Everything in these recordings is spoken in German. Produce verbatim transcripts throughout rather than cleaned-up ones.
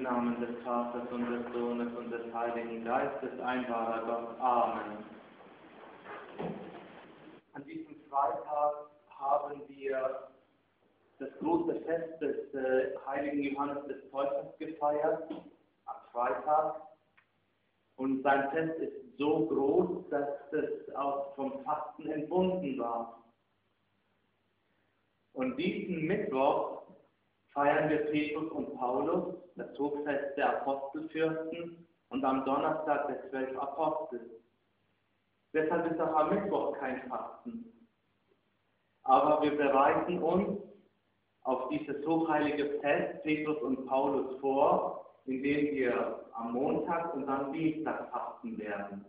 Namen des Vaters und des Sohnes und des Heiligen Geistes, ein wahrer Gott. Amen. An diesem Freitag haben wir das große Fest des äh, heiligen Johannes des Täufers gefeiert, am Freitag. Und sein Fest ist so groß, dass es auch vom Fasten entbunden war. Und diesen Mittwoch feiern wir Petrus und Paulus, das Hochfest der Apostelfürsten, und am Donnerstag der zwölf Apostel. Deshalb ist auch am Mittwoch kein Fasten. Aber wir bereiten uns auf dieses hochheilige Fest Petrus und Paulus vor, indem wir am Montag und am Dienstag fasten werden.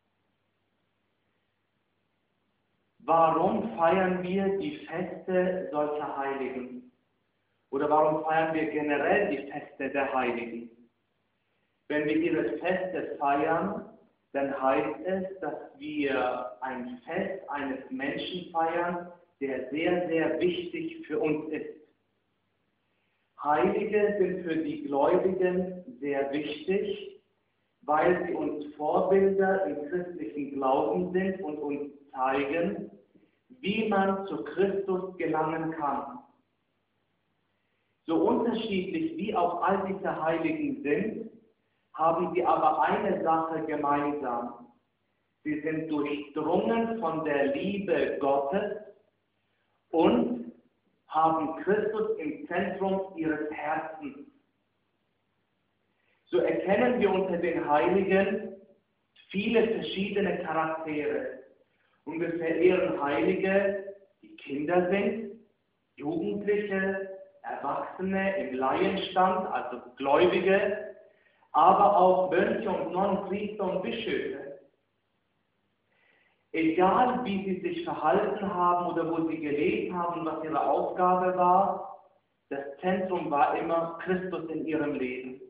Warum feiern wir die Feste solcher Heiligen? Oder warum feiern wir generell die Feste der Heiligen? Wenn wir ihre Feste feiern, dann heißt es, dass wir ein Fest eines Menschen feiern, der sehr, sehr wichtig für uns ist. Heilige sind für die Gläubigen sehr wichtig, weil sie uns Vorbilder im christlichen Glauben sind und uns zeigen, wie man zu Christus gelangen kann. So unterschiedlich wie auch all diese Heiligen sind, haben sie aber eine Sache gemeinsam. Sie sind durchdrungen von der Liebe Gottes und haben Christus im Zentrum ihres Herzens. So erkennen wir unter den Heiligen viele verschiedene Charaktere. Und wir verehren Heilige, die Kinder sind, Jugendliche, Erwachsene im Laienstand, also Gläubige, aber auch Mönche und Nonnen, Priester und Bischöfe. Egal wie sie sich verhalten haben oder wo sie gelebt haben, was ihre Aufgabe war, das Zentrum war immer Christus in ihrem Leben.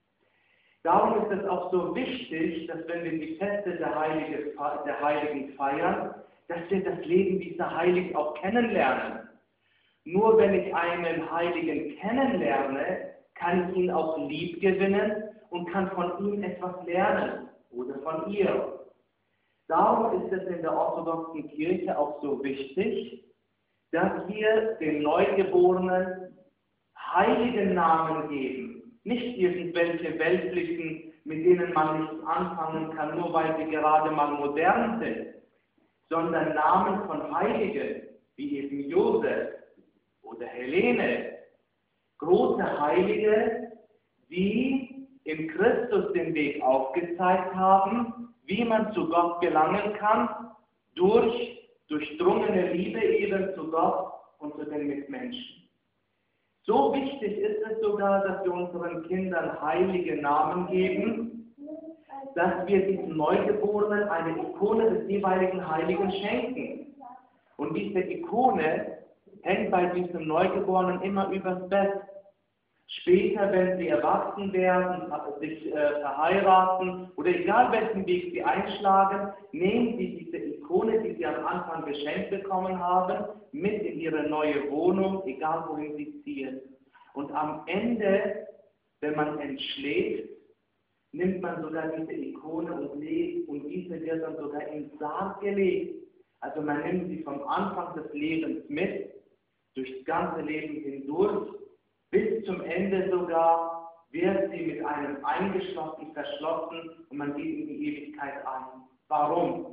Darum ist es auch so wichtig, dass wenn wir die Feste der Heiligen, der Heiligen feiern, dass wir das Leben dieser Heiligen auch kennenlernen. Nur wenn ich einen Heiligen kennenlerne, kann ich ihn auch lieb gewinnen und kann von ihm etwas lernen oder von ihr. Darum ist es in der orthodoxen Kirche auch so wichtig, dass wir den Neugeborenen heiligen Namen geben. Nicht irgendwelche weltlichen, mit denen man nichts anfangen kann, nur weil sie gerade mal modern sind, sondern Namen von Heiligen, wie eben Josef oder Helene, große Heilige, die in Christus den Weg aufgezeigt haben, wie man zu Gott gelangen kann, durch durchdrungene Liebe eben zu Gott und zu den Mitmenschen. So wichtig ist es sogar, dass wir unseren Kindern heilige Namen geben, dass wir diesen Neugeborenen eine Ikone des jeweiligen Heiligen schenken. Und diese Ikone hängt bei diesem Neugeborenen immer übers Bett. Später, wenn sie erwachsen werden, sich äh, verheiraten oder egal welchen Weg sie einschlagen, nehmen sie diese Ikone, die sie am Anfang geschenkt bekommen haben, mit in ihre neue Wohnung, egal wohin sie ziehen. Und am Ende, wenn man entschläft, nimmt man sogar diese Ikone und legt, und diese wird dann sogar ins Sarg gelegt. Also man nimmt sie vom Anfang des Lebens mit, durchs ganze Leben hindurch, bis zum Ende sogar wird sie mit einem eingeschlossen, verschlossen und man geht in die Ewigkeit ein. Warum?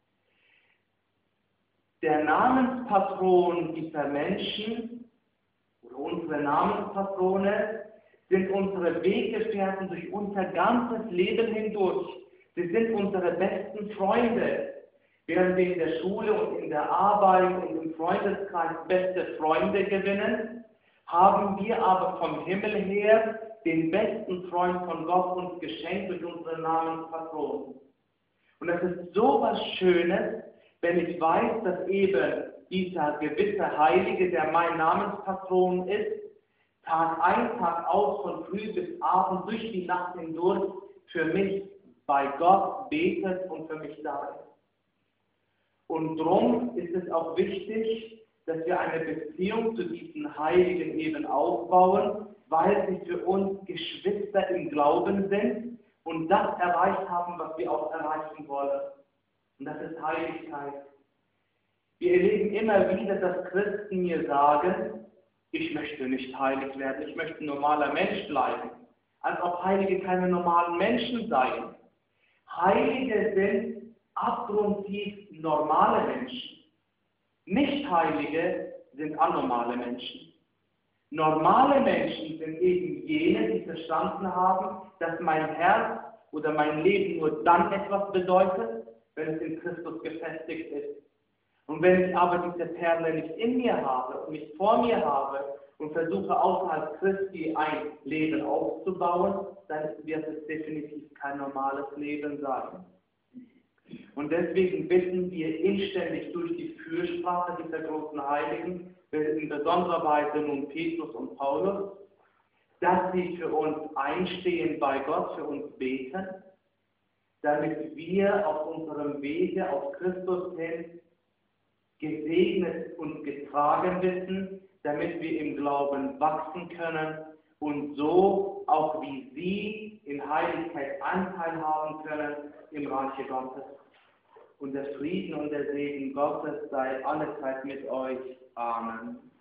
Der Namenspatron dieser Menschen oder unsere Namenspatrone sind unsere Weggefährten durch unser ganzes Leben hindurch. Sie sind unsere besten Freunde. Während wir in der Schule und in der Arbeit und im Freundeskreis beste Freunde gewinnen, haben wir aber vom Himmel her den besten Freund von Gott uns geschenkt durch unseren Namenspatron. Und es ist so was Schönes, wenn ich weiß, dass eben dieser gewisse Heilige, der mein Namenspatron ist, Tag ein, Tag aus, von früh bis abend, durch die Nacht hindurch, für mich bei Gott betet und für mich da ist. Und darum ist es auch wichtig, dass wir eine Beziehung zu diesen Heiligen eben aufbauen, weil sie für uns Geschwister Glauben sind und das erreicht haben, was wir auch erreichen wollen. Und das ist Heiligkeit. Wir erleben immer wieder, dass Christen mir sagen, ich möchte nicht heilig werden, ich möchte ein normaler Mensch bleiben. Als ob Heilige keine normalen Menschen seien. Heilige sind abgrundtief normale Menschen. Nicht-Heilige sind anormale Menschen. Normale Menschen sind eben jene, die verstanden haben, dass mein Herz oder mein Leben nur dann etwas bedeutet, wenn es in Christus gefestigt ist. Und wenn ich aber diese Perle nicht in mir habe und nicht vor mir habe und versuche außerhalb Christi ein Leben aufzubauen, dann wird es definitiv kein normales Leben sein. Und deswegen bitten wir inständig durch die Fürsprache dieser großen Heiligen, in besonderer Weise nun Petrus und Paulus, dass sie für uns einstehen bei Gott, für uns beten, damit wir auf unserem Wege auf Christus hin gesegnet und getragen wissen, damit wir im Glauben wachsen können und so auch wie sie in Heiligkeit Anteil haben können im Reiche Gottes. Und der Frieden und der Segen Gottes sei allezeit mit euch. Amen.